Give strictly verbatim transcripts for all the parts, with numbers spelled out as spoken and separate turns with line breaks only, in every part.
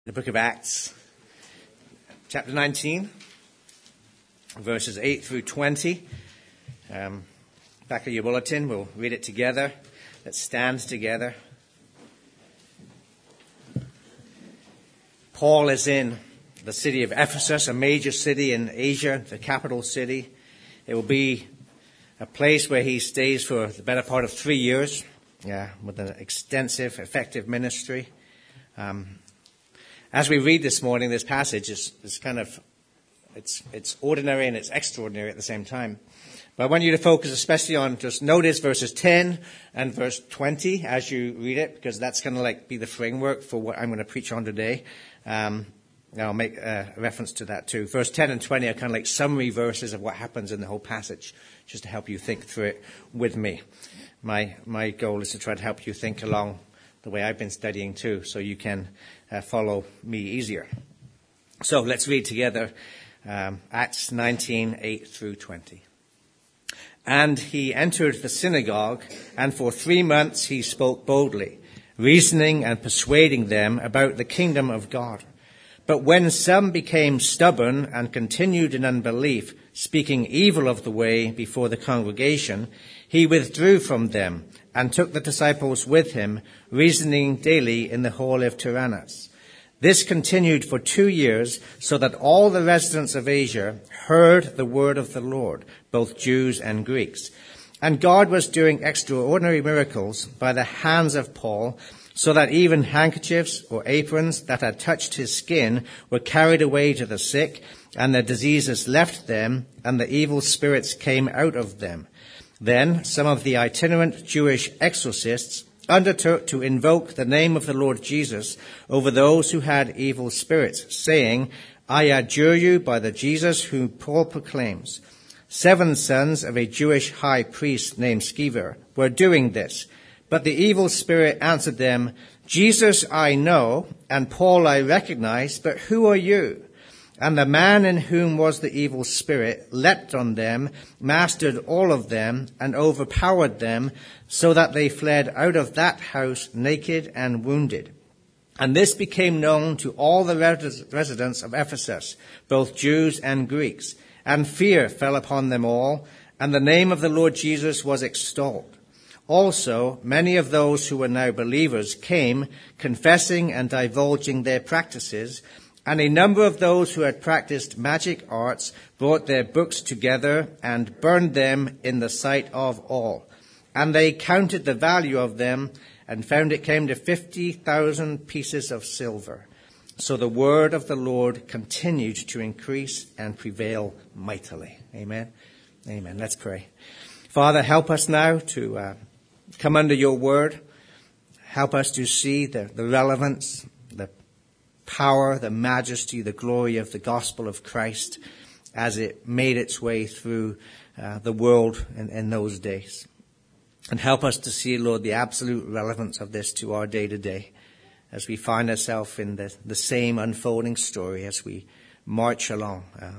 The book of Acts, chapter nineteen, verses eight through twenty. Um, back of your bulletin, we'll read it together. Let's stand together. Paul is in the city of Ephesus, a major city in Asia, the capital city. It will be a place where he stays for the better part of three years, yeah, with an extensive, effective ministry. Um, As we read this morning, this passage is, is kind of, it's, it's ordinary and it's extraordinary at the same time. But I want you to focus especially on, just notice verses ten and verse twenty as you read it, because that's going to like be the framework for what I'm going to preach on today. Um, and I'll make a reference to that too. Verse ten and twenty are kind of like summary verses of what happens in the whole passage, just to help you think through it with me. My, my goal is to try to help you think along the way I've been studying too, so you can uh, follow me easier. So let's read together um, Acts nineteen, eight through twenty. And he entered the synagogue, and for three months he spoke boldly, reasoning and persuading them about the kingdom of God. But when some became stubborn and continued in unbelief, speaking evil of the way before the congregation, he withdrew from them and took the disciples with him, reasoning daily in the hall of Tyrannus. This continued for two years, so that all the residents of Asia heard the word of the Lord, both Jews and Greeks. And God was doing extraordinary miracles by the hands of Paul, so that even handkerchiefs or aprons that had touched his skin were carried away to the sick, and the diseases left them, and the evil spirits came out of them. Then some of the itinerant Jewish exorcists undertook to invoke the name of the Lord Jesus over those who had evil spirits, saying, I adjure you by the Jesus whom Paul proclaims. Seven sons of a Jewish high priest named Sceva were doing this. But the evil spirit answered them, Jesus I know, and Paul I recognize, but who are you? And the man in whom was the evil spirit leapt on them, mastered all of them, and overpowered them, so that they fled out of that house naked and wounded. And this became known to all the residents of Ephesus, both Jews and Greeks. And fear fell upon them all, and the name of the Lord Jesus was extolled. Also, many of those who were now believers came, confessing and divulging their practices. And a number of those who had practiced magic arts brought their books together and burned them in the sight of all. And they counted the value of them and found it came to fifty thousand pieces of silver. So the word of the Lord continued to increase and prevail mightily. Amen. Amen. Let's pray. Father, help us now to uh, come under your word. Help us to see the, the relevance, the power, the majesty, the glory of the gospel of Christ as it made its way through uh, the world in, in those days. And help us to see, Lord, the absolute relevance of this to our day to day as we find ourselves in the, the same unfolding story as we march along uh,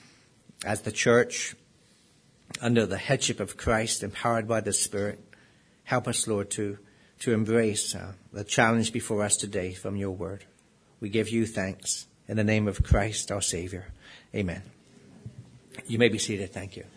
as the church under the headship of Christ, empowered by the Spirit. Help us, Lord, to, to embrace uh, the challenge before us today from your word. We give you thanks in the name of Christ, our Savior. Amen. You may be seated. Thank you.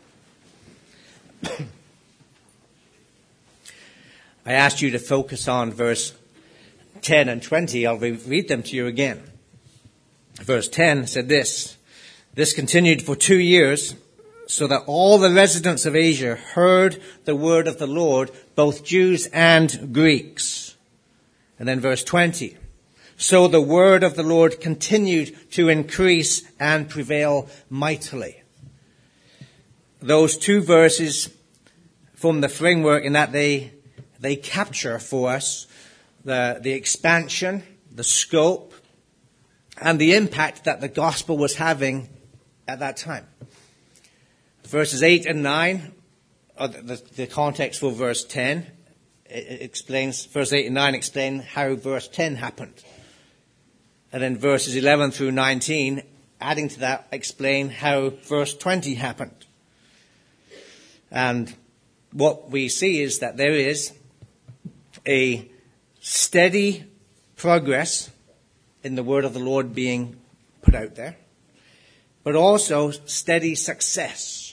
I asked you to focus on verse ten and twenty. I'll read them to you again. Verse ten said this, This continued for two years, so that all the residents of Asia heard the word of the Lord, both Jews and Greeks. And then verse twenty. So the word of the Lord continued to increase and prevail mightily. Those two verses form the framework in that they they capture for us the, the expansion, the scope, and the impact that the gospel was having at that time. Verses eight and nine are the, the context for verse ten. It explains, verse eight and nine explain how verse ten happened. And then verses eleven through nineteen, adding to that, explain how verse twenty happened. And what we see is that there is a steady progress in the word of the Lord being put out there, but also steady success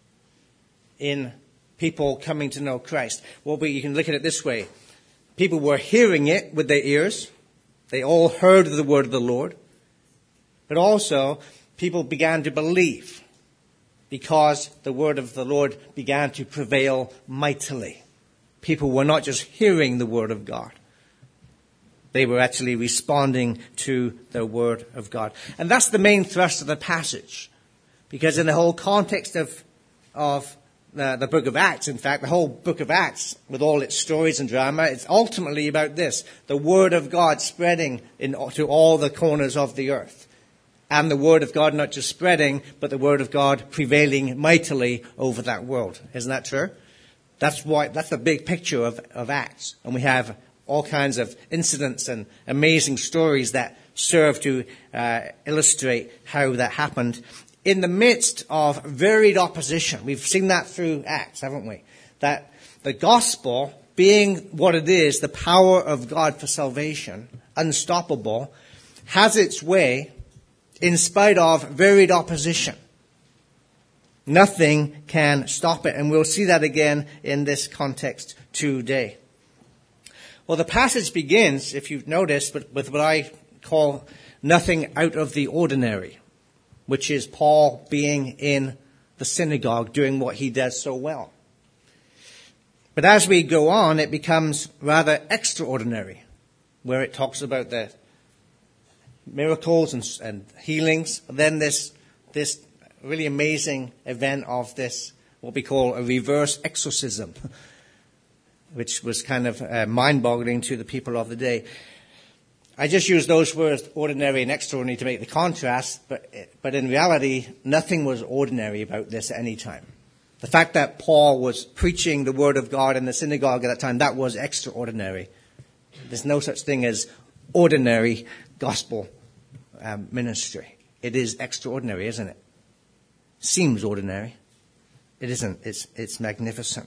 in people coming to know Christ. Well, we, you can look at it this way. People were hearing it with their ears. They all heard the word of the Lord. But also, people began to believe because the word of the Lord began to prevail mightily. People were not just hearing the word of God. They were actually responding to the word of God. And that's the main thrust of the passage. Because in the whole context of, of the, the book of Acts, in fact, the whole book of Acts, with all its stories and drama, it's ultimately about this. The word of God spreading in, to all the corners of the earth. And the word of God not just spreading, but the word of God prevailing mightily over that world. Isn't that true? That's why, that's the big picture of, of Acts. And we have all kinds of incidents and amazing stories that serve to uh, illustrate how that happened in the midst of varied opposition. We've seen that through Acts, haven't we? That the gospel, being what it is, the power of God for salvation, unstoppable, has its way in spite of varied opposition. Nothing can stop it. And we'll see that again in this context today. Well, the passage begins, if you've noticed, with what I call nothing out of the ordinary, which is Paul being in the synagogue doing what he does so well. But as we go on, it becomes rather extraordinary, where it talks about the miracles and, and healings. Then this, this really amazing event of this, what we call a reverse exorcism, which was kind of uh, mind-boggling to the people of the day. I just use those words, ordinary and extraordinary, to make the contrast, but, but in reality, nothing was ordinary about this at any time. The fact that Paul was preaching the word of God in the synagogue at that time, that was extraordinary. There's no such thing as ordinary gospel um, ministry. It is extraordinary, isn't it? Seems ordinary. It isn't. It's, it's magnificent.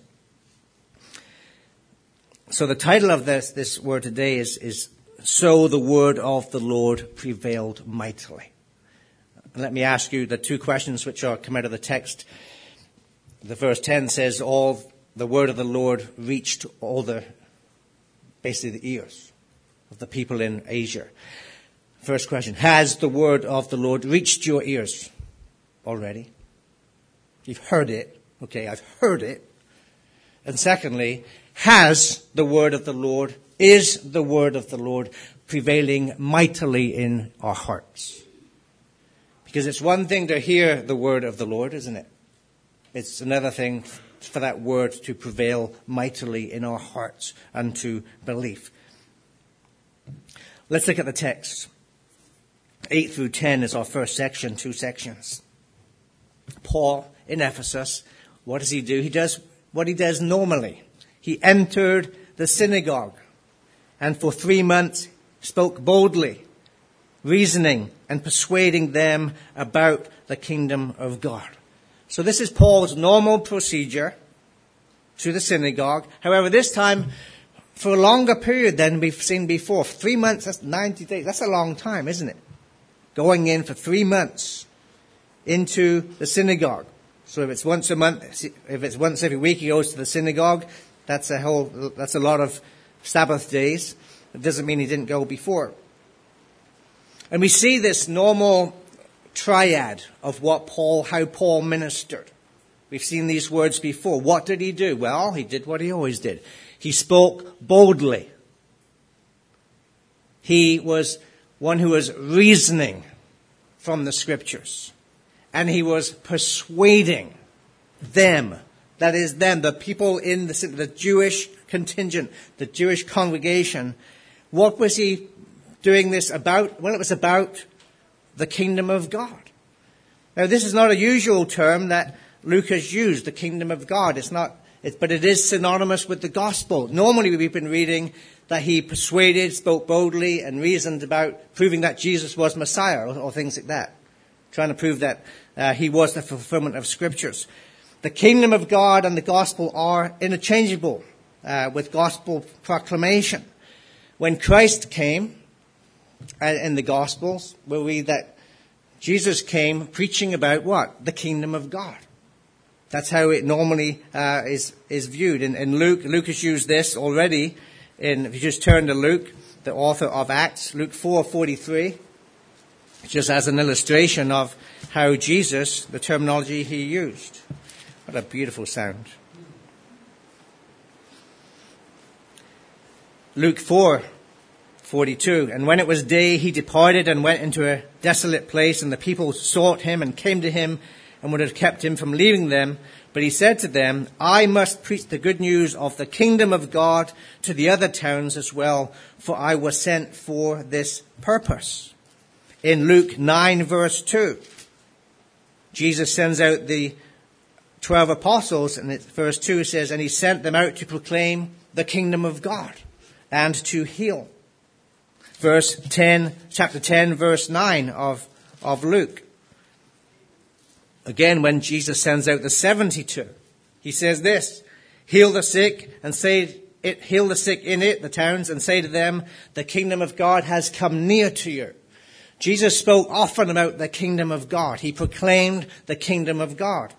So the title of this, this word today is, is So the Word of the Lord Prevailed Mightily. And let me ask you the two questions which are come out of the text. The verse ten says, all the word of the Lord reached all the, basically the ears of the people in Asia. First question, has the word of the Lord reached your ears already? You've heard it. Okay, I've heard it. And secondly, has the word of the Lord, is the word of the Lord prevailing mightily in our hearts? Because it's one thing to hear the word of the Lord, isn't it? It's another thing for that word to prevail mightily in our hearts and to belief. Let's look at the text. eight through ten is our first section, two sections. Paul in Ephesus, what does he do? He does what he does normally. He entered the synagogue and for three months spoke boldly, reasoning and persuading them about the kingdom of God. So this is Paul's normal procedure to the synagogue. However, this time for a longer period than we've seen before. Three months, that's ninety days. That's a long time, isn't it? Going in for three months into the synagogue. So if it's once a month, if it's once every week he goes to the synagogue, that's a whole, that's a lot of Sabbath days. It doesn't mean he didn't go before. And we see this normal triad of what Paul, how Paul ministered. We've seen these words before. What did he do? Well, he did what he always did. He spoke boldly. He was one who was reasoning from the scriptures. And he was persuading them, that is them, the people in the, the Jewish contingent, the Jewish congregation. What was he doing this about? Well, it was about the kingdom of God. Now, this is not a usual term that Luke has used, the kingdom of God. It's not, it, but it is synonymous with the gospel. Normally, we've been reading that he persuaded, spoke boldly, and reasoned about proving that Jesus was Messiah, or, or things like that. Trying to prove that uh, he was the fulfillment of scriptures. The kingdom of God and the gospel are interchangeable uh, with gospel proclamation. When Christ came, in the Gospels, we'll read that Jesus came preaching about what? The kingdom of God. That's how it normally uh, is is viewed. In, in Luke, Luke has used this already. In, if you just turn to Luke, the author of Acts, Luke four forty-three, just as an illustration of how Jesus, the terminology he used. What a beautiful sound. Luke four forty-two, and when it was day, he departed and went into a desolate place, and the people sought him and came to him and would have kept him from leaving them. But he said to them, I must preach the good news of the kingdom of God to the other towns as well, for I was sent for this purpose. In Luke nine verse two, Jesus sends out the twelve apostles, and verse two says, and he sent them out to proclaim the kingdom of God and to heal. Verse ten, chapter ten, verse nine of, of Luke. Again, when Jesus sends out the seventy-two, he says this, heal the sick and say it, heal the sick in it, the towns, and say to them, the kingdom of God has come near to you. Jesus spoke often about the kingdom of God. He proclaimed the kingdom of God.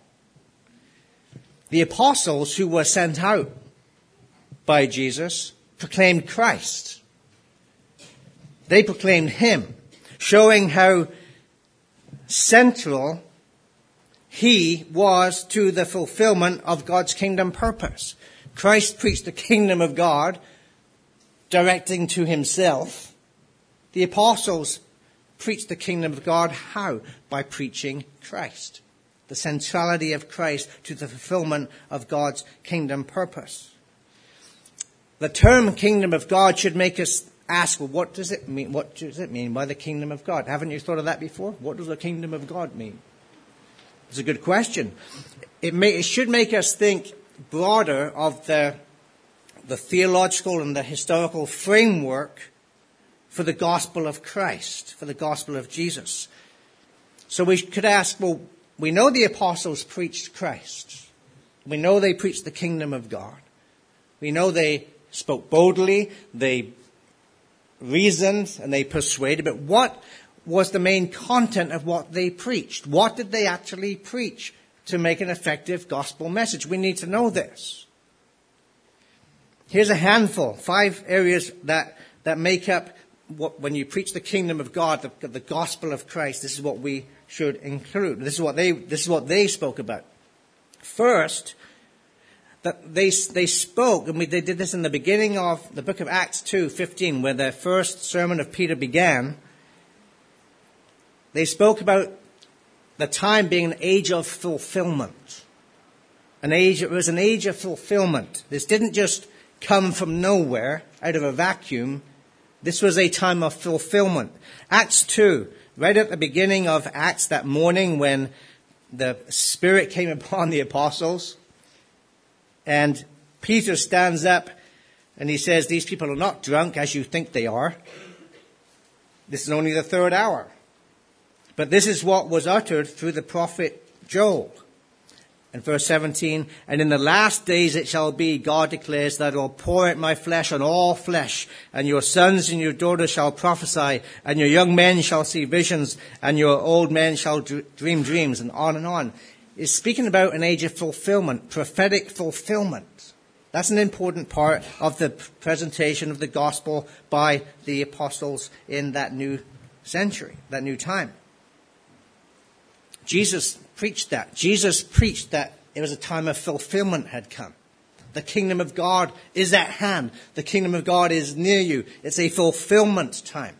The apostles who were sent out by Jesus proclaimed Christ. They proclaimed him, showing how central he was to the fulfillment of God's kingdom purpose. Christ preached the kingdom of God, directing to himself. The apostles preached the kingdom of God. How? By preaching Christ. The centrality of Christ to the fulfillment of God's kingdom purpose. The term kingdom of God should make us ask, well, what does it mean? What does it mean by the kingdom of God? Haven't you thought of that before? What does the kingdom of God mean? It's a good question. It, may, it should make us think broader of the, the theological and the historical framework for the gospel of Christ, for the gospel of Jesus. So we could ask, well, we know the apostles preached Christ. We know they preached the kingdom of God. We know they spoke boldly, they reasoned, and they persuaded. But what was the main content of what they preached? What did they actually preach to make an effective gospel message? We need to know this. Here's a handful, five areas that, that make up what, when you preach the kingdom of God, the, the gospel of Christ, this is what we should include. This is what they, this is what they spoke about. First, that they, they spoke, and we, they did this in the beginning of the book of Acts two fifteen, where the first sermon of Peter began. They spoke about the time being an age of fulfillment. An age, it was an age of fulfillment. This didn't just come from nowhere, out of a vacuum. This was a time of fulfillment. Acts two, right at the beginning of Acts, that morning when the Spirit came upon the apostles, and Peter stands up and he says, these people are not drunk as you think they are. This is only the third hour. But this is what was uttered through the prophet Joel. And verse seventeen, and in the last days it shall be, God declares, that I will pour out my flesh on all flesh, and your sons and your daughters shall prophesy, and your young men shall see visions, and your old men shall dream dreams, and on and on. It's speaking about an age of fulfillment, prophetic fulfillment. That's an important part of the presentation of the gospel by the apostles in that new century, that new time. Jesus preached that. Jesus preached that it was a time of fulfillment had come. The kingdom of God is at hand. The kingdom of God is near you. It's a fulfillment time.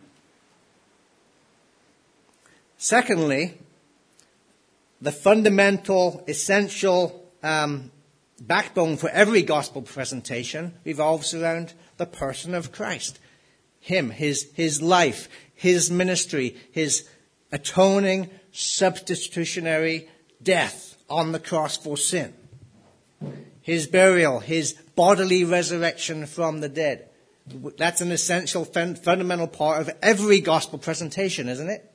Secondly, the fundamental, essential um, backbone for every gospel presentation revolves around the person of Christ. Him, his, his life, his ministry, his atoning, substitutionary death on the cross for sin. His burial, his bodily resurrection from the dead. That's an essential, fun- fundamental part of every gospel presentation, isn't it?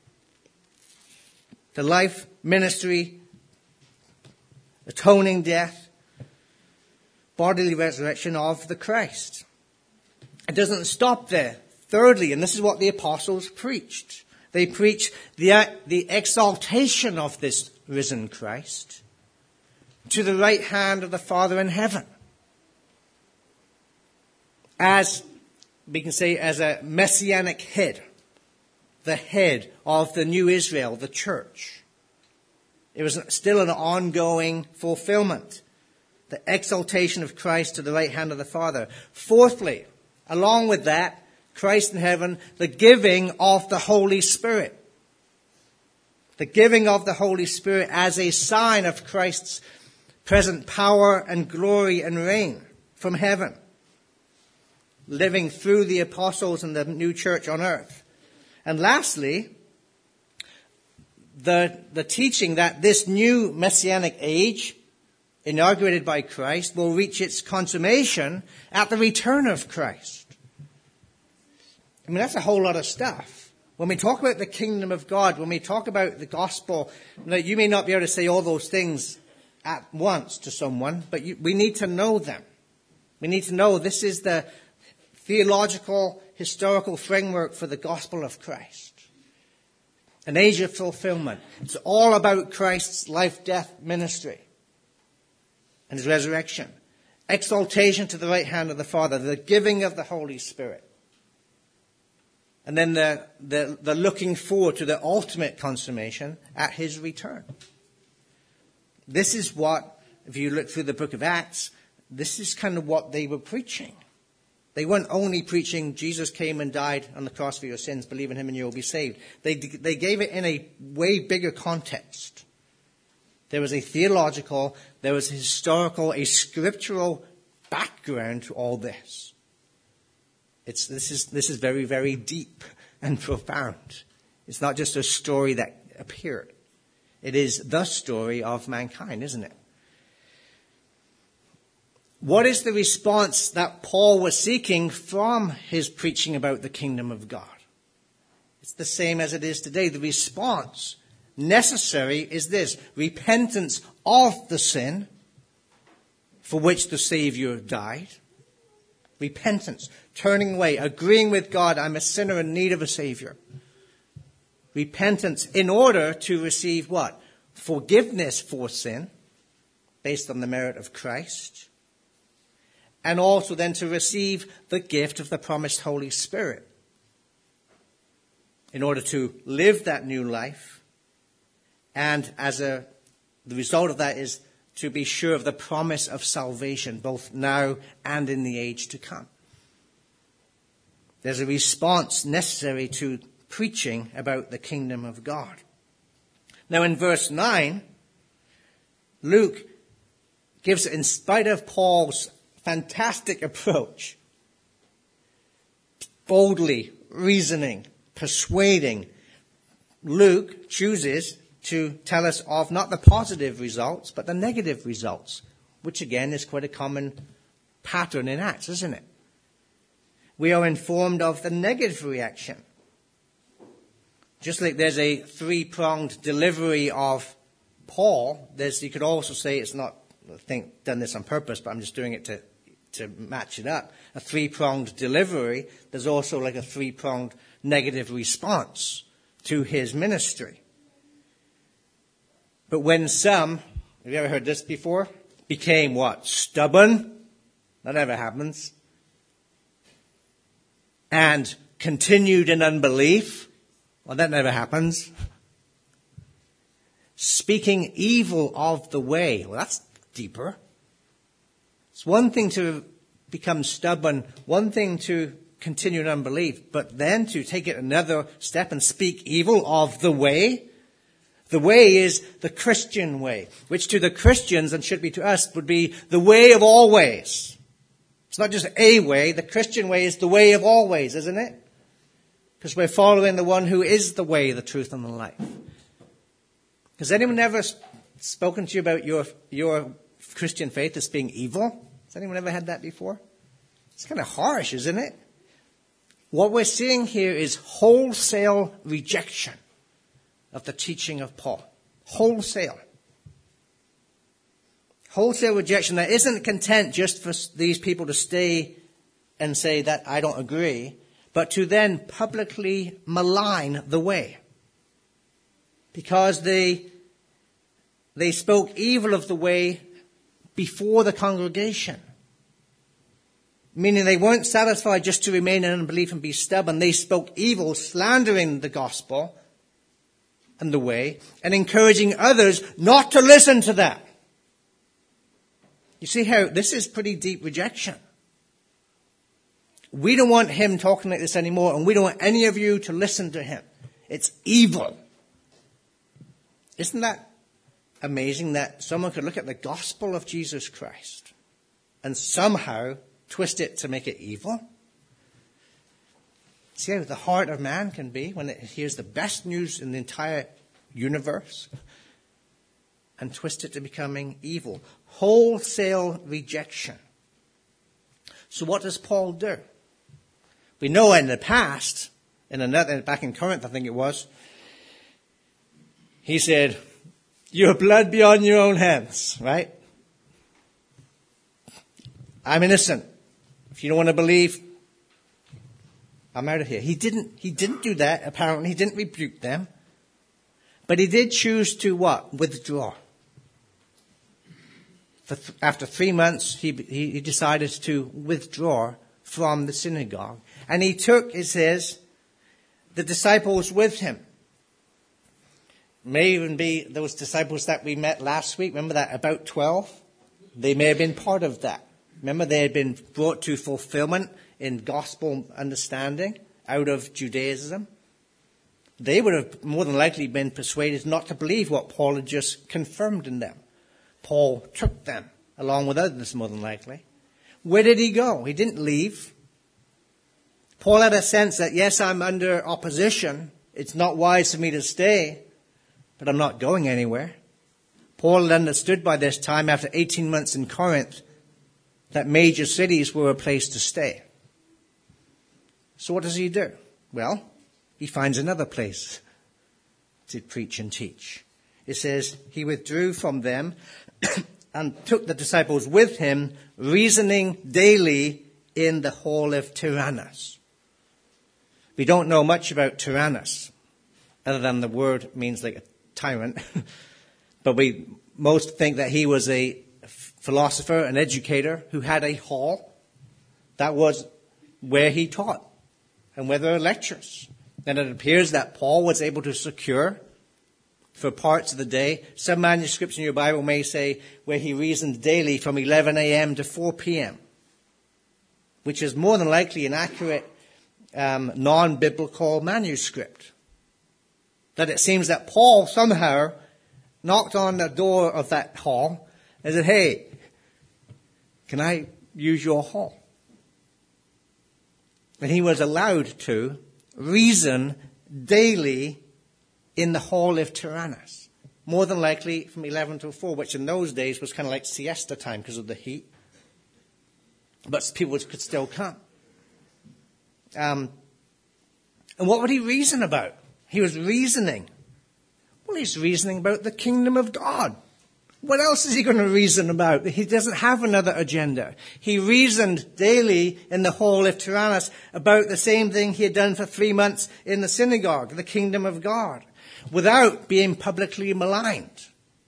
The life, ministry, atoning death, bodily resurrection of the Christ. It doesn't stop there. Thirdly, and this is what the apostles preached, they preached the, the exaltation of this risen Christ to the right hand of the Father in heaven. As, we can say, as a messianic head, the head of the new Israel, the church. It was still an ongoing fulfillment. The exaltation of Christ to the right hand of the Father. Fourthly, along with that, Christ in heaven, the giving of the Holy Spirit. The giving of the Holy Spirit as a sign of Christ's present power and glory and reign from heaven, living through the apostles and the new church on earth. And lastly, the, the teaching that this new messianic age, inaugurated by Christ, will reach its consummation at the return of Christ. I mean, that's a whole lot of stuff. When we talk about the kingdom of God, when we talk about the gospel, you may not be able to say all those things at once to someone, but you, we need to know them. We need to know this is the theological, historical framework for the gospel of Christ. An age of fulfillment. It's all about Christ's life, death, ministry, and his resurrection. Exaltation to the right hand of the Father, the giving of the Holy Spirit. And then the, the, the looking forward to the ultimate consummation at his return. This is what, if you look through the book of Acts, this is kind of what they were preaching. They weren't only preaching Jesus came and died on the cross for your sins, believe in him and you will be saved. They, they gave it in a way bigger context. There was a theological, there was a historical, a scriptural background to all this. It's, this is, this is very, very deep and profound. It's not just a story that appeared. It is the story of mankind, isn't it? What is the response that Paul was seeking from his preaching about the kingdom of God? It's the same as it is today. The response necessary is this: repentance of the sin for which the Savior died. Repentance, turning away, agreeing with God, I'm a sinner in need of a Savior. Repentance in order to receive what? Forgiveness for sin, based on the merit of Christ. And also then to receive the gift of the promised Holy Spirit, in order to live that new life. And as a, the result of that is to be sure of the promise of salvation, both now and in the age to come. There's a response necessary to preaching about the kingdom of God. Now in verse nine, Luke gives, in spite of Paul's fantastic approach, boldly reasoning, persuading, Luke chooses to tell us of not the positive results, but the negative results, which again is quite a common pattern in Acts, isn't it? We are informed of the negative reaction. Just like there's a three-pronged delivery of Paul, there's, you could also say it's not, I think, done this on purpose, but I'm just doing it to, to match it up. A three-pronged delivery, there's also like a three-pronged negative response to his ministry. But when some, have you ever heard this before? Became what? Stubborn? That never happens. And continued in unbelief? Well, that never happens. Speaking evil of the way. Well, that's deeper. It's one thing to become stubborn, one thing to continue in unbelief, but then to take it another step and speak evil of the way. The way is the Christian way, which to the Christians, and should be to us, would be the way of all ways. It's not just a way. The Christian way is the way of all ways, isn't it? Because we're following the one who is the way, the truth, and the life. Has anyone ever spoken to you about your, your Christian faith as being evil? Has anyone ever had that before? It's kind of harsh, isn't it? What we're seeing here is wholesale rejection of the teaching of Paul. Wholesale. Wholesale rejection that isn't content just for these people to stay and say that I don't agree, but to then publicly malign the way. Because they, they spoke evil of the way before the congregation. Meaning they weren't satisfied just to remain in unbelief and be stubborn. They spoke evil, slandering the gospel and the way, and encouraging others not to listen to that. You see how this is pretty deep rejection. We don't want him talking like this anymore, and we don't want any of you to listen to him. It's evil. Isn't that amazing that someone could look at the gospel of Jesus Christ and somehow twist it to make it evil? See how the heart of man can be when it hears the best news in the entire universe and twist it to becoming evil. Wholesale rejection. So what does Paul do? We know in the past, in another, back in Corinth I think it was, he said, your blood be on your own hands, right? I'm innocent. If you don't want to believe, I'm out of here. He didn't, he didn't do that, apparently. He didn't rebuke them. But he did choose to what? Withdraw. For th- after three months, he, he, he decided to withdraw from the synagogue. And he took, it says, the disciples with him. May even be those disciples that we met last week. Remember that about twelve? They may have been part of that. Remember, they had been brought to fulfillment in gospel understanding out of Judaism. They would have more than likely been persuaded not to believe what Paul had just confirmed in them. Paul took them, along with others more than likely. Where did he go? He didn't leave. Paul had a sense that, yes, I'm under opposition. It's not wise for me to stay, but I'm not going anywhere. Paul had understood by this time, after eighteen months in Corinth, that major cities were a place to stay. So what does he do? Well, he finds another place to preach and teach. It says, he withdrew from them and took the disciples with him, reasoning daily in the hall of Tyrannus. We don't know much about Tyrannus, other than the word means like a tyrant. But we most think that he was a philosopher, an educator who had a hall. That was where he taught and where there were lectures. And it appears that Paul was able to secure for parts of the day. Some manuscripts in your Bible may say where he reasoned daily from eleven a.m. to four p.m., which is more than likely an accurate um, non-biblical manuscript. That it seems that Paul somehow knocked on the door of that hall and said, hey, can I use your hall? And he was allowed to reason daily in the hall of Tyrannus. More than likely from eleven to four, which in those days was kind of like siesta time because of the heat. But people could still come. Um, and what would he reason about? He was reasoning. Well, he's reasoning about the kingdom of God. What else is he going to reason about? He doesn't have another agenda. He reasoned daily in the hall of Tyrannus about the same thing he had done for three months in the synagogue, the kingdom of God, without being publicly maligned.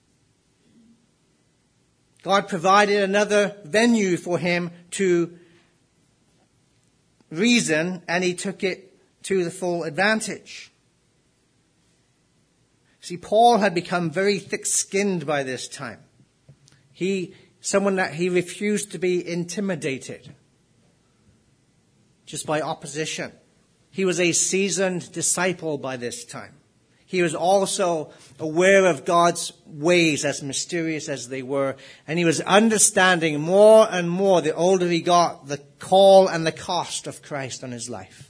God provided another venue for him to reason, and he took it to the full advantage. See, Paul had become very thick-skinned by this time. He, someone that he refused to be intimidated just by opposition. He was a seasoned disciple by this time. He was also aware of God's ways, as mysterious as they were, and he was understanding more and more, the older he got, the call and the cost of Christ on his life.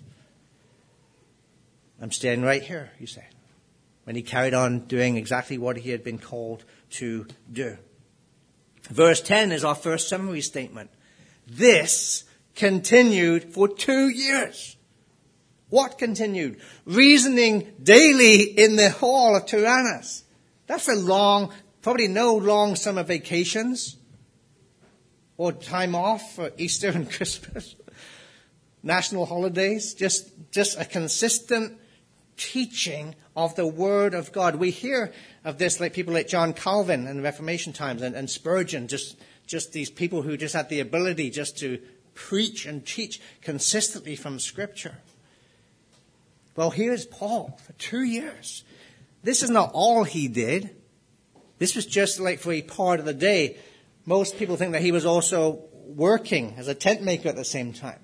I'm staying right here, he said, when he carried on doing exactly what he had been called to do. Verse ten is our first summary statement. This continued for two years. What continued? Reasoning daily in the hall of Tyrannus. That's a long, probably no long summer vacations or time off for Easter and Christmas. national holidays, just, just a consistent teaching of the Word of God. We hear of this like people like John Calvin in the Reformation times and, and Spurgeon, just, just these people who just had the ability just to preach and teach consistently from Scripture. Well, here's Paul for two years. This is not all he did. This was just like for a part of the day. Most people think that he was also working as a tent maker at the same time.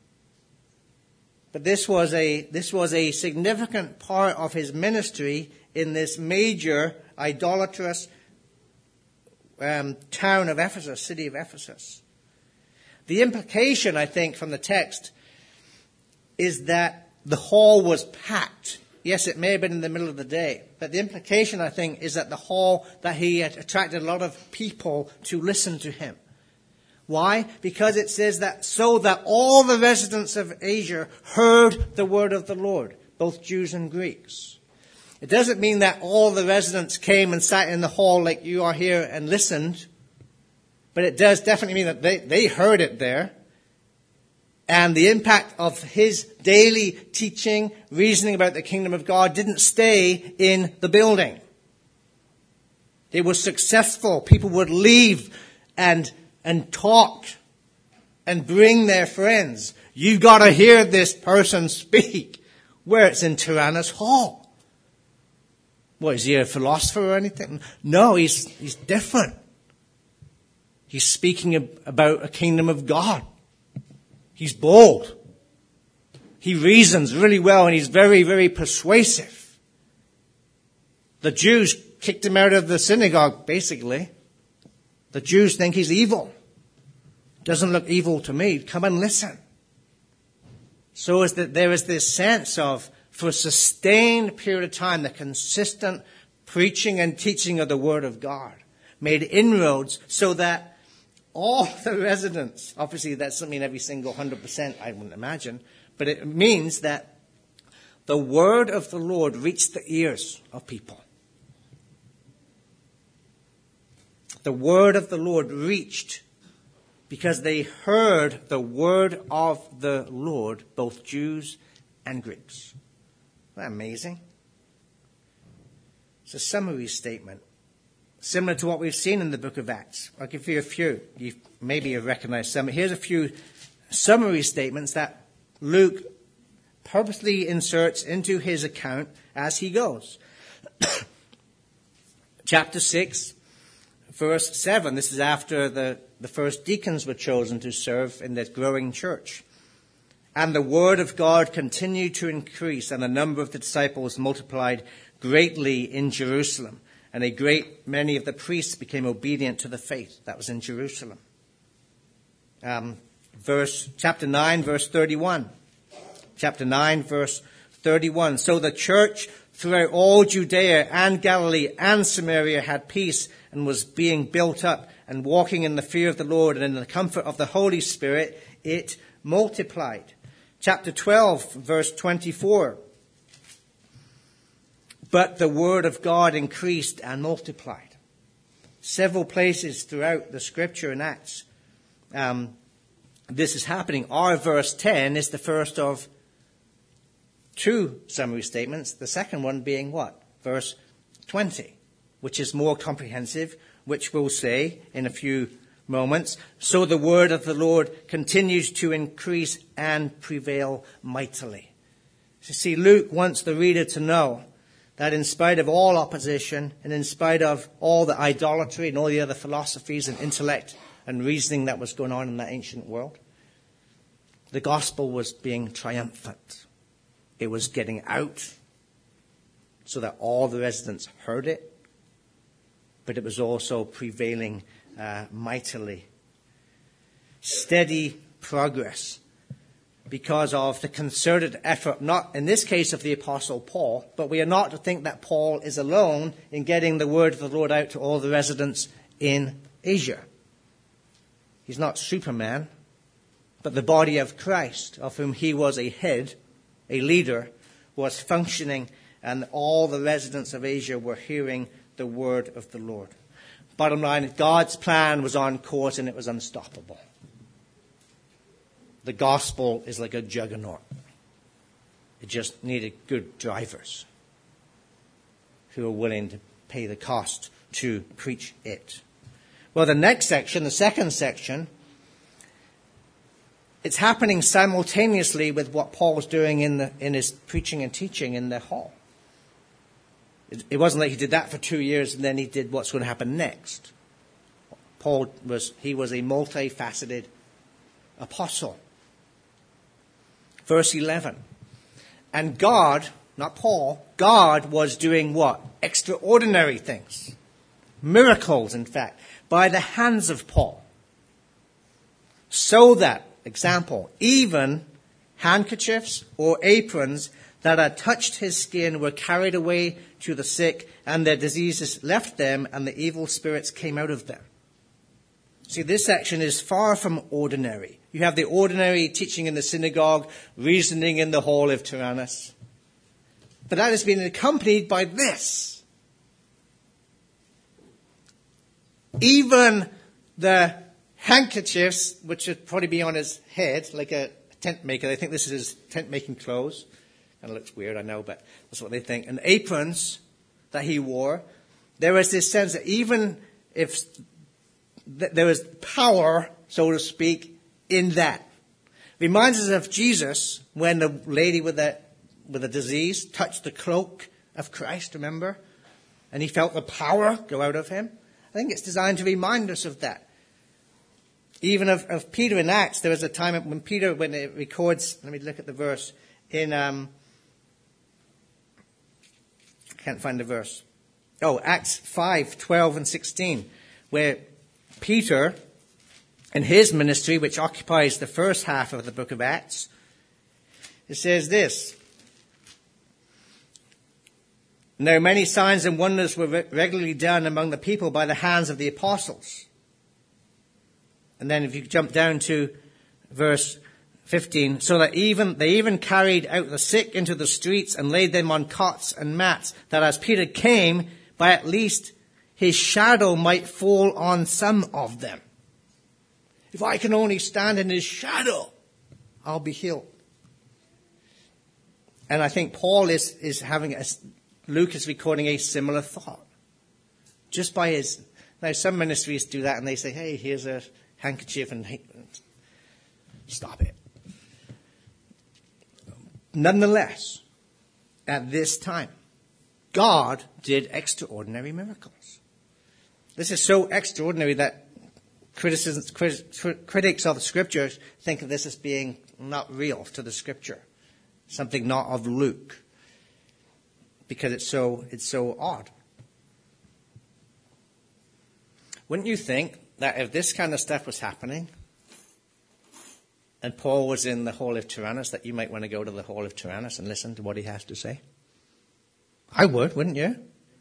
But this was a, this was a significant part of his ministry in this major idolatrous um, town of Ephesus, city of Ephesus. The implication, I think, from the text is that the hall was packed. Yes, it may have been in the middle of the day. But the implication, I think, is that the hall, that he had attracted a lot of people to listen to him. Why? Because it says that so that all the residents of Asia heard the word of the Lord, both Jews and Greeks. It doesn't mean that all the residents came and sat in the hall like you are here and listened. But it does definitely mean that they, they heard it there. And the impact of his daily teaching, reasoning about the kingdom of God didn't stay in the building. It was successful. People would leave and, and talk and bring their friends. You got to hear this person speak. Where it's in Tyrannus Hall. What, is he a philosopher or anything? No, he's, he's different. He's speaking about a kingdom of God. He's bold. He reasons really well, and he's very, very persuasive. The Jews kicked him out of the synagogue, basically. The Jews think he's evil. Doesn't look evil to me. Come and listen. So is that there is this sense of, for a sustained period of time, the consistent preaching and teaching of the Word of God made inroads so that all the residents, obviously that doesn't mean every single one hundred percent, I wouldn't imagine, but it means that the word of the Lord reached the ears of people. The word of the Lord reached because they heard the word of the Lord, both Jews and Greeks. Isn't that amazing? It's a summary statement. Similar to what we've seen in the book of Acts. I'll give you a few. You maybe have recognized some. Here's a few summary statements that Luke purposely inserts into his account as he goes. Chapter six, verse seven. This is after the, the first deacons were chosen to serve in this growing church. And the word of God continued to increase, and the number of the disciples multiplied greatly in Jerusalem. And a great many of the priests became obedient to the faith. That was in Jerusalem. Um, verse chapter nine, verse thirty-one. Chapter nine, verse thirty-one. So the church throughout all Judea and Galilee and Samaria had peace and was being built up and walking in the fear of the Lord and in the comfort of the Holy Spirit, it multiplied. Chapter twelve, verse twenty-four. But the word of God increased and multiplied. Several places throughout the scripture and Acts, um, this is happening. Our verse ten is the first of two summary statements. The second one being what? Verse twenty, which is more comprehensive, which we'll say in a few moments. So the word of the Lord continues to increase and prevail mightily. You see, Luke wants the reader to know that in spite of all opposition and in spite of all the idolatry and all the other philosophies and intellect and reasoning that was going on in that ancient world, the gospel was being triumphant. It was getting out so that all the residents heard it, but it was also prevailing uh, mightily. Steady progress. Because of the concerted effort, not in this case of the Apostle Paul, but we are not to think that Paul is alone in getting the word of the Lord out to all the residents in Asia. He's not Superman, but the body of Christ, of whom he was a head, a leader, was functioning, and all the residents of Asia were hearing the word of the Lord. Bottom line, God's plan was on course and it was unstoppable. the gospel is like a juggernaut. It just needed good drivers who are willing to pay the cost to preach it. Well, the next section, the second section, it's happening simultaneously with what Paul was doing in the in his preaching and teaching in the hall. It, it wasn't like he did that for two years and then he did what's going to happen next. Paul was, he was a multifaceted apostle. Verse eleven. And God, not Paul, God was doing what? Extraordinary things. Miracles, in fact, by the hands of Paul. So that, example, even handkerchiefs or aprons that had touched his skin were carried away to the sick, and their diseases left them, and the evil spirits came out of them. See, this section is far from ordinary. You have the ordinary teaching in the synagogue, reasoning in the hall of Tyrannus. But that has been accompanied by this. Even the handkerchiefs, which would probably be on his head, like a tent maker. They think this is his tent making clothes. Kind of looks weird, I know, but that's what they think. And aprons that he wore. There was this sense that even if th- there was power, so to speak, in that. Reminds us of Jesus when the lady with the, with the disease touched the cloak of Christ, remember? And he felt the power go out of him. I think it's designed to remind us of that. Even of, of Peter in Acts, there was a time when Peter, when it records, let me look at the verse, in, um, I can't find the verse. Oh, Acts five, twelve and sixteen, where Peter, in his ministry, which occupies the first half of the book of Acts, it says this. Now many signs and wonders were re- regularly done among the people by the hands of the apostles. And then if you jump down to verse fifteen, so that even they even carried out the sick into the streets and laid them on cots and mats, that as Peter came, by at least his shadow might fall on some of them. If I can only stand in his shadow, I'll be healed. And I think Paul is, is having, a, Luke is recording a similar thought. Just by his, now some ministries do that and they say, hey, here's a handkerchief and hey, stop it. Nonetheless, at this time, God did extraordinary miracles. This is so extraordinary that criticisms, crit, critics of the scriptures think of this as being not real to the scripture, something not of Luke, because it's so it's so odd. Wouldn't you think that if this kind of stuff was happening, and Paul was in the hall of Tyrannus, that you might want to go to the hall of Tyrannus and listen to what he has to say? I would, wouldn't you?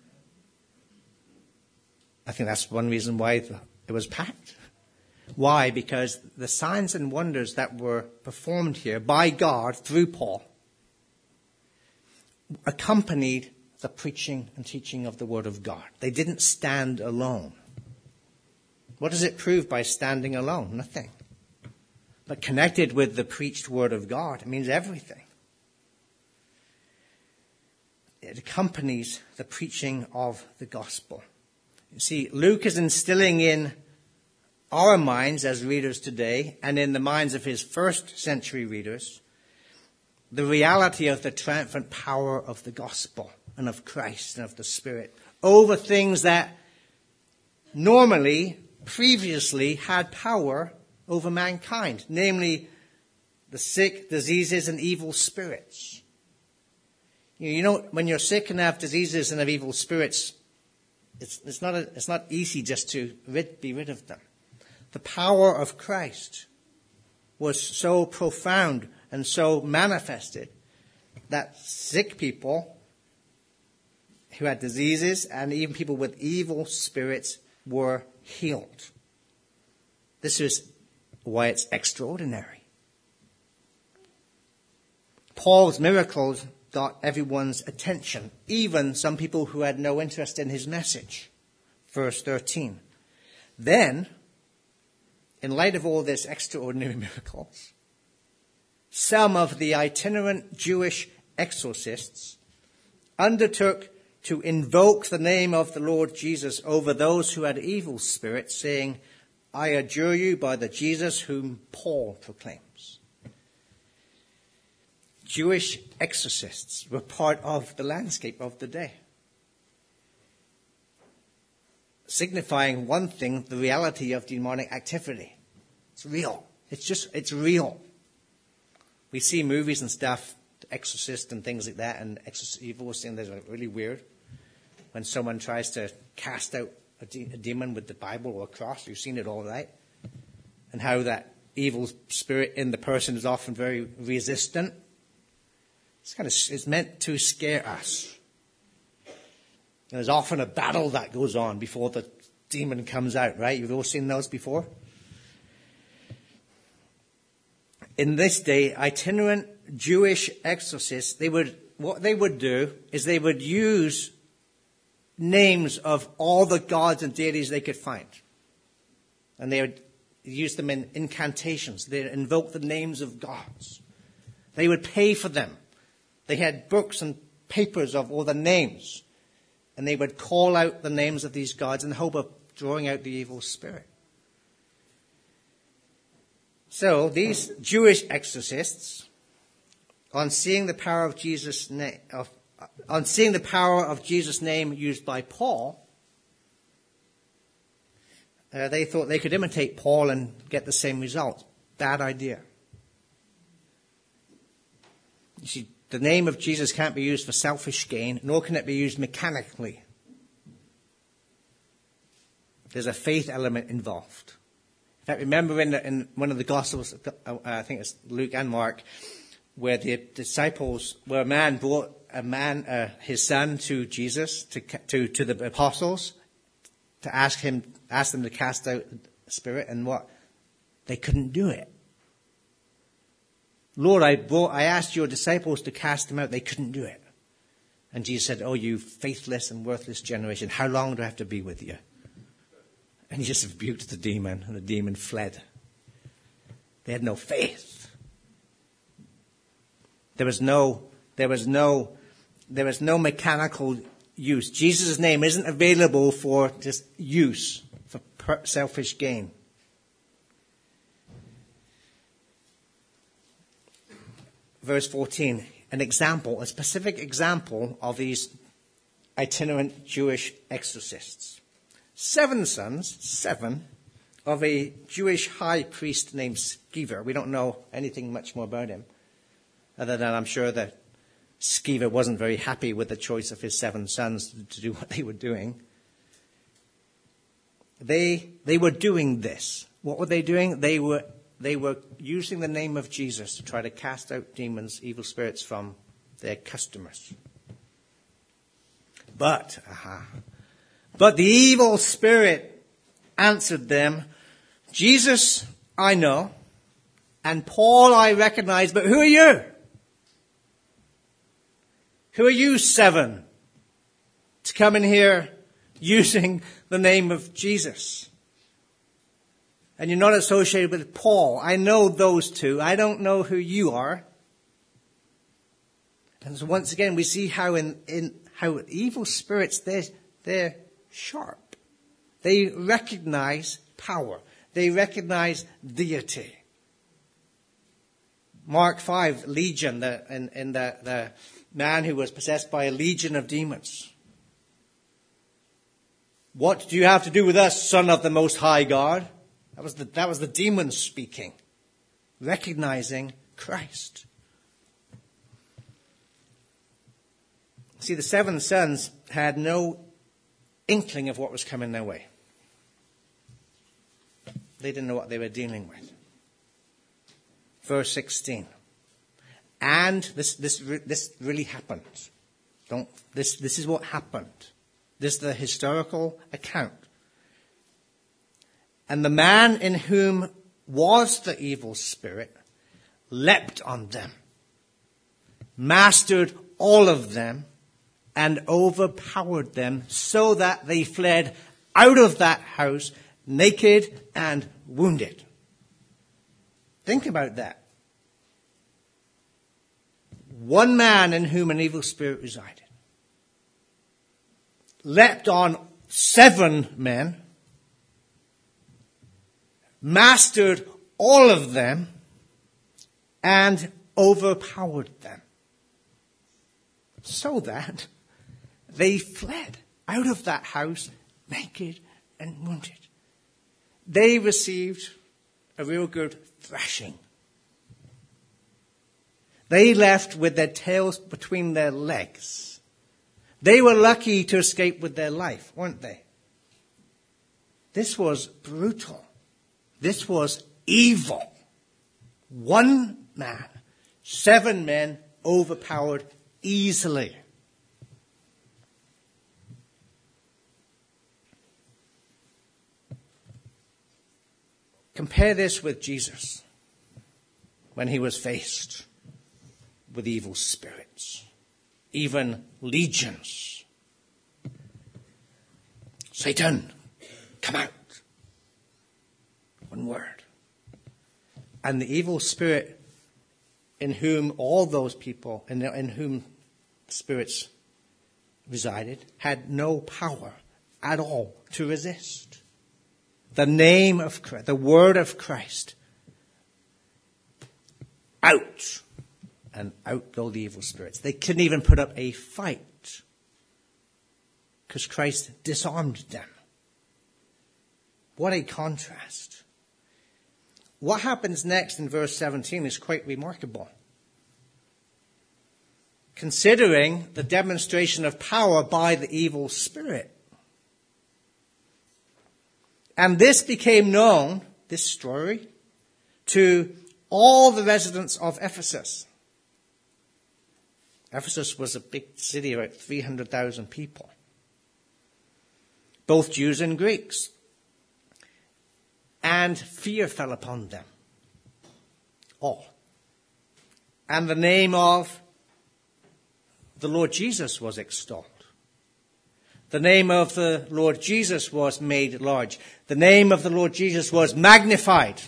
I think that's one reason why it was packed. Why? Because the signs and wonders that were performed here by God through Paul accompanied the preaching and teaching of the Word of God. They didn't stand alone. What does it prove by standing alone? Nothing. But connected with the preached Word of God, it means everything. It accompanies the preaching of the gospel. You see, Luke is instilling in our minds as readers today, and in the minds of his first century readers, the reality of the triumphant power of the gospel and of Christ and of the Spirit over things that normally, previously, had power over mankind, namely the sick, diseases, and evil spirits. You know, when you're sick and have diseases and have evil spirits, it's, it's not a, it's not easy just to rid, be rid of them. The power of Christ was so profound and so manifested that sick people who had diseases and even people with evil spirits were healed. This is why it's extraordinary. Paul's miracles got everyone's attention, even some people who had no interest in his message. Verse thirteen. Then, in light of all this extraordinary miracles, some of the itinerant Jewish exorcists undertook to invoke the name of the Lord Jesus over those who had evil spirits, saying, I adjure you by the Jesus whom Paul proclaims. Jewish exorcists were part of the landscape of the day, signifying one thing, the reality of demonic activity. It's real. It's just, it's real. We see movies and stuff, Exorcist and things like that, and exorcist, you've always seen those are really weird. When someone tries to cast out a, de- a demon with the Bible or a cross, you've seen it all, right? And how that evil spirit in the person is often very resistant. It's kind of, it's meant to scare us. And there's often a battle that goes on before the demon comes out, right? You've all seen those before? In this day, itinerant Jewish exorcists, they would, what they would do is they would use names of all the gods and deities they could find. And they would use them in incantations. They would invoke the names of gods. They would pay for them. They had books and papers of all the names. And they would call out the names of these gods in the hope of drawing out the evil spirit. So these Jewish exorcists, on seeing the power of Jesus' name, of, on seeing the power of Jesus' name used by Paul, uh, they thought they could imitate Paul and get the same result. Bad idea. You see, the name of Jesus can't be used for selfish gain, nor can it be used mechanically. There's a faith element involved. In fact, remember in, the, in one of the Gospels, uh, I think it's Luke and Mark, where the disciples, where a man brought a man, uh, his son to Jesus, to, to, to the apostles, to ask him, ask them to cast out the spirit, and what? They couldn't do it. Lord, I brought, I asked your disciples to cast them out. They couldn't do it. And Jesus said, oh, you faithless and worthless generation, how long do I have to be with you? And he just rebuked the demon, and the demon fled. They had no faith. There was no, there was no, there was no mechanical use. Jesus' name isn't available for just use, for per- selfish gain. Verse fourteen, an example, a specific example of these itinerant Jewish exorcists. Seven sons, seven, of a Jewish high priest named Sceva. We don't know anything much more about him, other than I'm sure that Sceva wasn't very happy with the choice of his seven sons to do what they were doing. They, they were doing this. What were they doing? They were, they were using the name of Jesus to try to cast out demons, evil spirits from their customers. But, aha, but the evil spirit answered them, Jesus, I know, and Paul I recognize, but who are you? Who are you, seven, to come in here using the name of Jesus? And you're not associated with Paul. I know those two. I don't know who you are. And so once again, we see how in, in how evil spirits, they're, they're sharp. They recognize power. They recognize deity. Mark five, Legion, the, in, in the, the man who was possessed by a legion of demons. What do you have to do with us, Son of the Most High God? That was the, that was the demon speaking, recognizing Christ. See, the seven sons had no inkling of what was coming their way. They didn't know what they were dealing with. Verse sixteen. And this, this, this really happened. Don't, this, this is what happened. This is the historical account. And the man in whom was the evil spirit leapt on them, mastered all of them, and overpowered them so that they fled out of that house naked and wounded. Think about that. one man in whom an evil spirit resided, leapt on seven men, mastered all of them, and overpowered them, so that they fled out of that house naked and wounded. They received a real good thrashing. They left with their tails between their legs. They were lucky to escape with their life, weren't they? This was brutal. This was evil. One man, seven men overpowered easily. Compare this with Jesus when he was faced with evil spirits, even legions. Satan, come out. One word. And the evil spirit in whom all those people, in, in whom spirits resided, had no power at all to resist. The name of Christ, the word of Christ, out. And out go the evil spirits. They couldn't even put up a fight because Christ disarmed them. What a contrast. What happens next in verse seventeen is quite remarkable. Considering the demonstration of power by the evil spirit. And this became known, this story, to all the residents of Ephesus. Ephesus was a big city, about three hundred thousand people. Both Jews and Greeks. And fear fell upon them. All. And the name of the Lord Jesus was extolled. The name of the Lord Jesus was made large. The name of the Lord Jesus was magnified.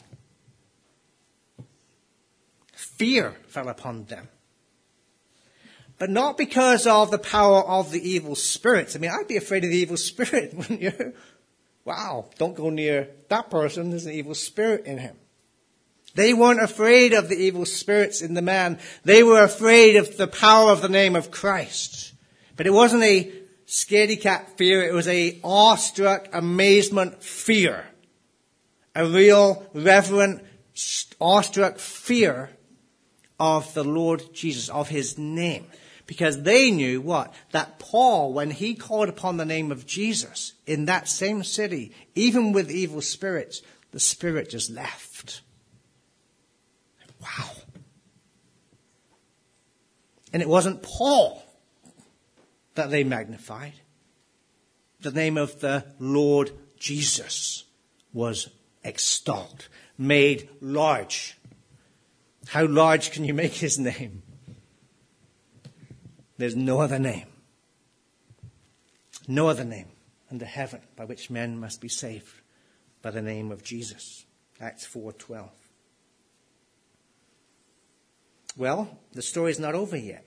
Fear fell upon them. But not because of the power of the evil spirits. I mean, I'd be afraid of the evil spirit, wouldn't you? Wow, don't go near that person. There's an evil spirit in him. They weren't afraid of the evil spirits in the man. They were afraid of the power of the name of Christ. But it wasn't a scaredy cat fear. It was a awestruck amazement fear. A real reverent awestruck fear of the Lord Jesus, of his name. Because they knew what? That Paul, when he called upon the name of Jesus in that same city, even with evil spirits, the spirit just left. Wow. And it wasn't Paul that they magnified. The name of the Lord Jesus was extolled, made large. How large can you make his name? There's no other name. No other name under heaven by which men must be saved by the name of Jesus. Acts four twelve. Well, the story's not over yet.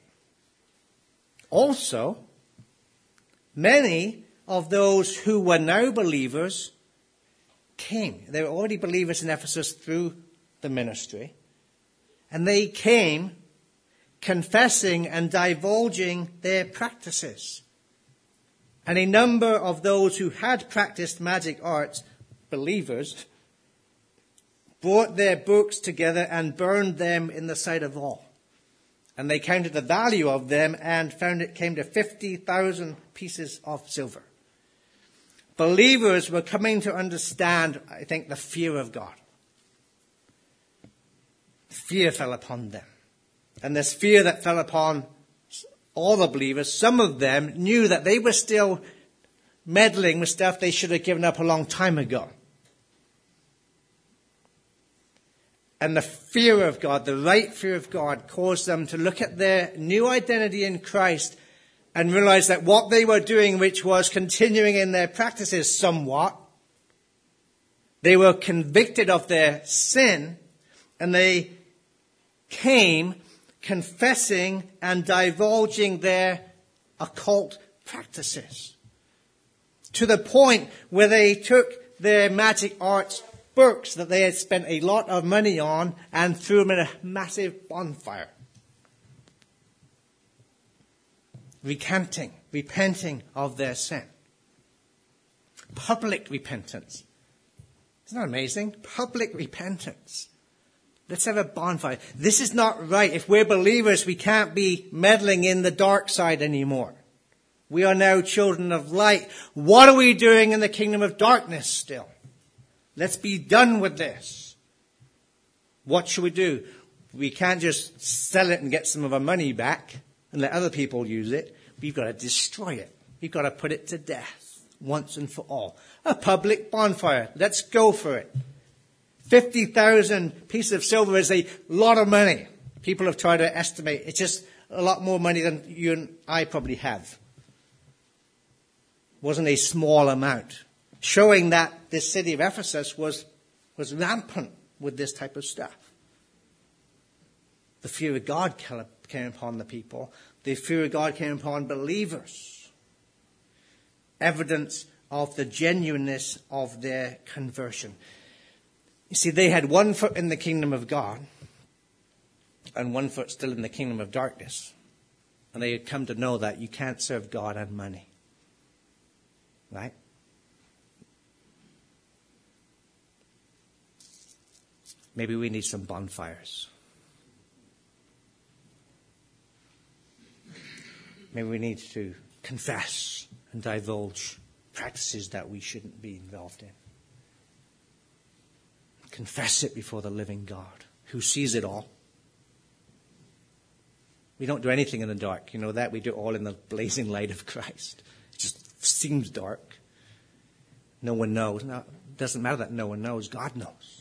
Also, many of those who were now believers came. They were already believers in Ephesus through the ministry. And they came confessing and divulging their practices. And a number of those who had practiced magic arts, believers, brought their books together and burned them in the sight of all. And they counted the value of them and found it came to fifty thousand pieces of silver. Believers were coming to understand, I think, the fear of God. Fear fell upon them. And this fear that fell upon all the believers, some of them knew that they were still meddling with stuff they should have given up a long time ago. And the fear of God, the right fear of God, caused them to look at their new identity in Christ and realize that what they were doing, which was continuing in their practices somewhat, they were convicted of their sin, and they came confessing and divulging their occult practices. To the point where they took their magic arts books that they had spent a lot of money on and threw them in a massive bonfire. Recanting, repenting of their sin. Public repentance. Isn't that amazing? Public repentance. Let's have a bonfire. This is not right. If we're believers, we can't be meddling in the dark side anymore. We are now children of light. What are we doing in the kingdom of darkness still? Let's be done with this. What should we do? We can't just sell it and get some of our money back and let other people use it. We've got to destroy it. We've got to put it to death once and for all. A public bonfire. Let's go for it. fifty thousand pieces of silver is a lot of money. People have tried to estimate. It's just a lot more money than you and I probably have. Wasn't a small amount. Showing that this city of Ephesus was, was rampant with this type of stuff. The fear of God came upon the people. The fear of God came upon believers. Evidence of the genuineness of their conversion. You see, they had one foot in the kingdom of God and one foot still in the kingdom of darkness. And they had come to know that you can't serve God and money. Right? Maybe we need some bonfires. Maybe we need to confess and divulge practices that we shouldn't be involved in. Confess it before the living God who sees it all. We don't do anything in the dark. You know that? We do it all in the blazing light of Christ. It just seems dark. No one knows. No, it doesn't matter that no one knows. God knows.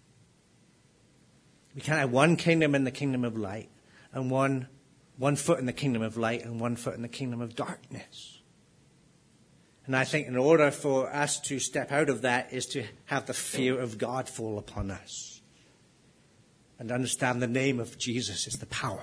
We can't have one kingdom in the kingdom of light and one, one foot in the kingdom of light and one foot in the kingdom of darkness. And I think in order for us to step out of that is to have the fear of God fall upon us. And understand the name of Jesus is the power.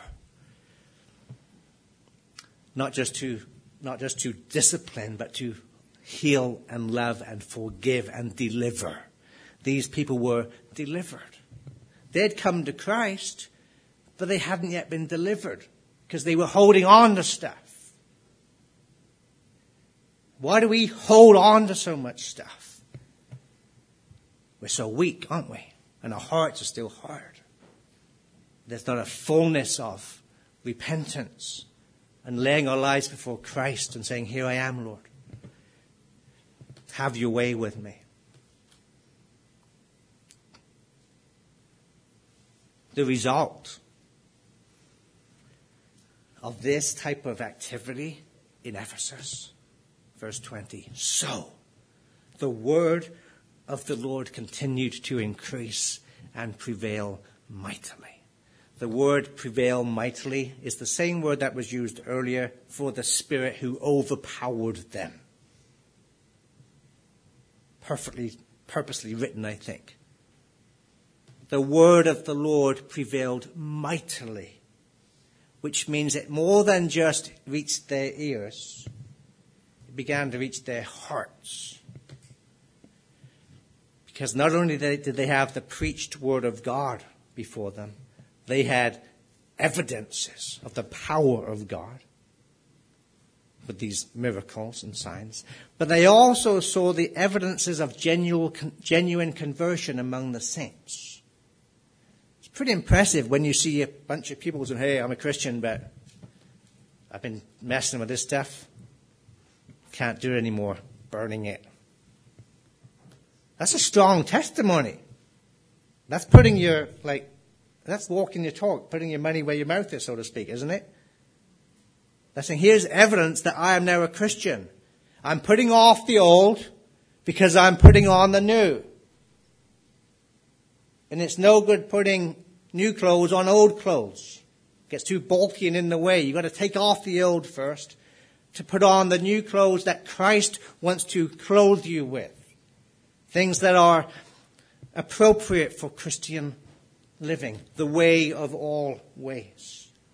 Not just to, not just to discipline, but to heal and love and forgive and deliver. These people were delivered. They'd come to Christ, but they hadn't yet been delivered because they were holding on to stuff. Why do we hold on to so much stuff? We're so weak, aren't we? And our hearts are still hard. There's not a fullness of repentance and laying our lives before Christ and saying, here I am, Lord. Have your way with me. The result of this type of activity in Ephesus, verse twenty. So, the word of the Lord continued to increase and prevail mightily. The word prevail mightily is the same word that was used earlier for the Spirit who overpowered them. Perfectly, purposely written, I think. The word of the Lord prevailed mightily, which means it more than just reached their ears. It began to reach their hearts. Because not only did they have the preached word of God before them, they had evidences of the power of God with these miracles and signs. But they also saw the evidences of genuine, genuine conversion among the saints. It's pretty impressive when you see a bunch of people saying, hey, I'm a Christian, but I've been messing with this stuff. Can't do it anymore. Burning it. That's a strong testimony. That's putting your, like, that's walking your talk, putting your money where your mouth is, so to speak, isn't it? That's saying, here's evidence that I am now a Christian. I'm putting off the old because I'm putting on the new. And it's no good putting new clothes on old clothes. It gets too bulky and in the way. You've got to take off the old first to put on the new clothes that Christ wants to clothe you with. Things that are appropriate for Christian living, the way of all ways.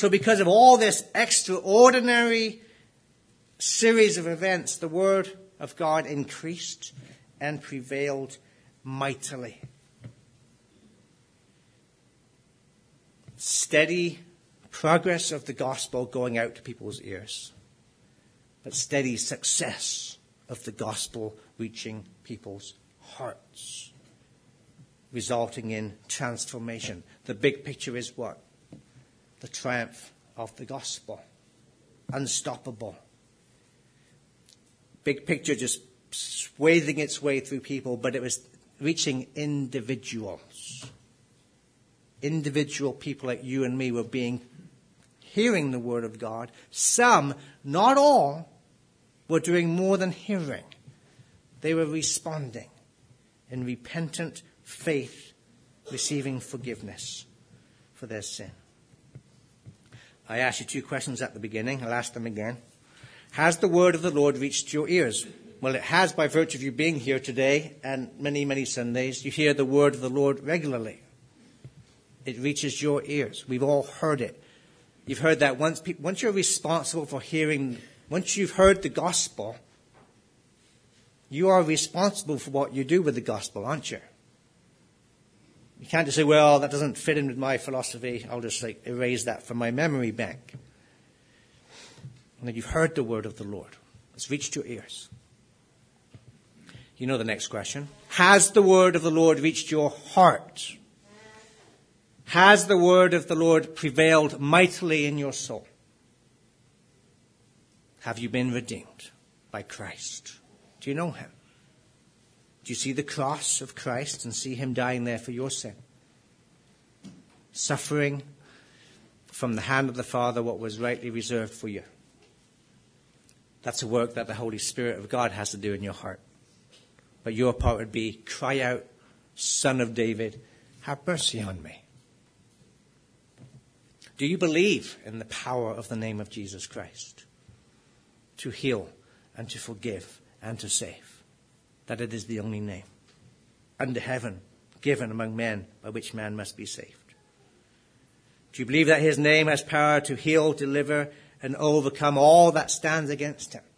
So because of all this extraordinary series of events, the word of God increased and prevailed mightily. Steady progress of the gospel going out to people's ears, but steady success of the gospel reaching people's hearts, resulting in transformation. The big picture is what? The triumph of the gospel. Unstoppable. Big picture just swathing its way through people, but it was reaching individuals. Individual people like you and me were being, hearing the word of God. Some, not all, were doing more than hearing. They were responding in repentant faith, receiving forgiveness for their sin. I asked you two questions at the beginning. I'll ask them again. Has the word of the Lord reached your ears? Well, it has by virtue of you being here today and many, many Sundays. You hear the word of the Lord regularly. It reaches your ears. We've all heard it. You've heard that once, pe- once you're responsible for hearing, once you've heard the gospel, you are responsible for what you do with the gospel, aren't you? You can't just say, well, that doesn't fit in with my philosophy. I'll just like erase that from my memory bank. And then you've heard the word of the Lord. It's reached your ears. You know the next question. Has the word of the Lord reached your heart? Has the word of the Lord prevailed mightily in your soul? Have you been redeemed by Christ? Do you know him? Do you see the cross of Christ and see him dying there for your sin? Suffering from the hand of the Father what was rightly reserved for you. That's a work that the Holy Spirit of God has to do in your heart. But your part would be, cry out, Son of David, have mercy on me. Do you believe in the power of the name of Jesus Christ to heal and to forgive and to save? That it is the only name under heaven given among men by which man must be saved. Do you believe that his name has power to heal, deliver, and overcome all that stands against him?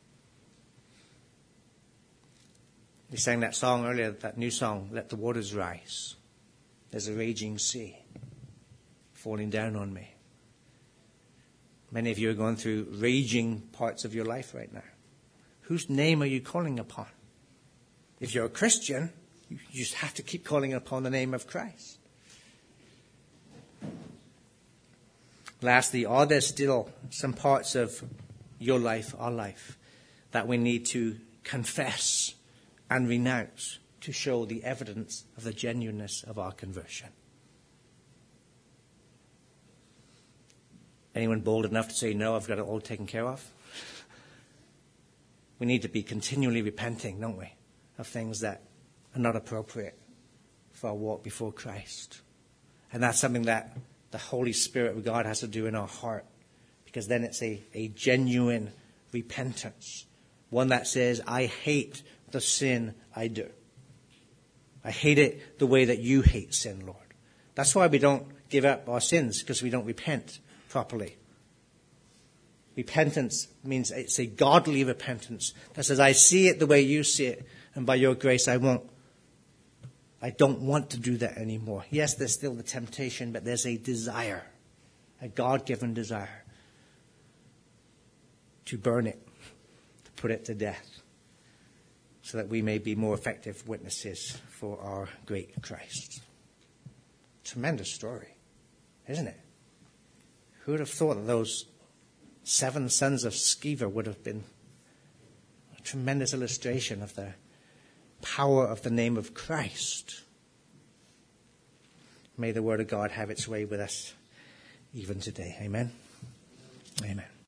We sang that song earlier, that new song, Let the Waters Rise. There's a raging sea falling down on me. Many of you are going through raging parts of your life right now. Whose name are you calling upon? If you're a Christian, you just have to keep calling upon the name of Christ. Lastly, are there still some parts of your life, our life, that we need to confess and renounce to show the evidence of the genuineness of our conversion? Anyone bold enough to say, no, I've got it all taken care of? We need to be continually repenting, don't we, of things that are not appropriate for our walk before Christ. And that's something that the Holy Spirit of God has to do in our heart, because then it's a, a genuine repentance. One that says, I hate the sin I do. I hate it the way that you hate sin, Lord. That's why we don't give up our sins, because we don't repent properly. Repentance means it's a godly repentance that says, I see it the way you see it, and by your grace I won't. I don't want to do that anymore. Yes, there's still the temptation, but there's a desire, a God-given desire to burn it, to put it to death, so that we may be more effective witnesses for our great Christ. Tremendous story, isn't it? Who would have thought that those seven sons of Sceva would have been a tremendous illustration of the power of the name of Christ? May the word of God have its way with us even today. Amen. Amen.